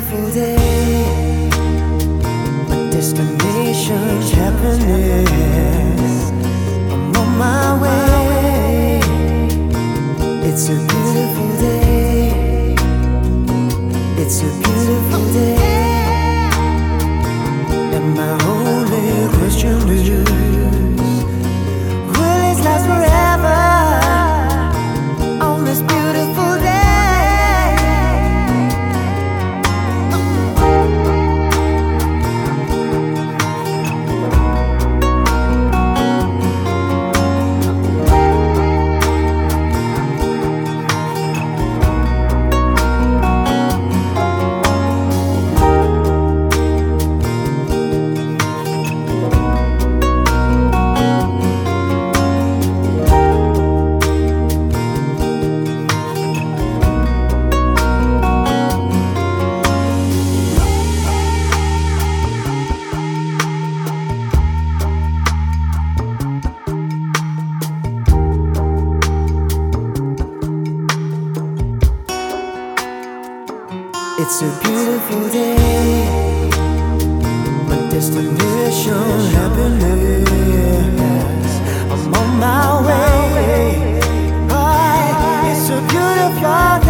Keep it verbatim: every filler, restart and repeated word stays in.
beautiful day. My destination, happiness. I'm on my way. It's a beautiful day. It's a beautiful day. And my only question to you, will it last forever on this beautiful day? It's a beautiful day. My destination, happiness. I'm on my way. Oh, it's a beautiful day.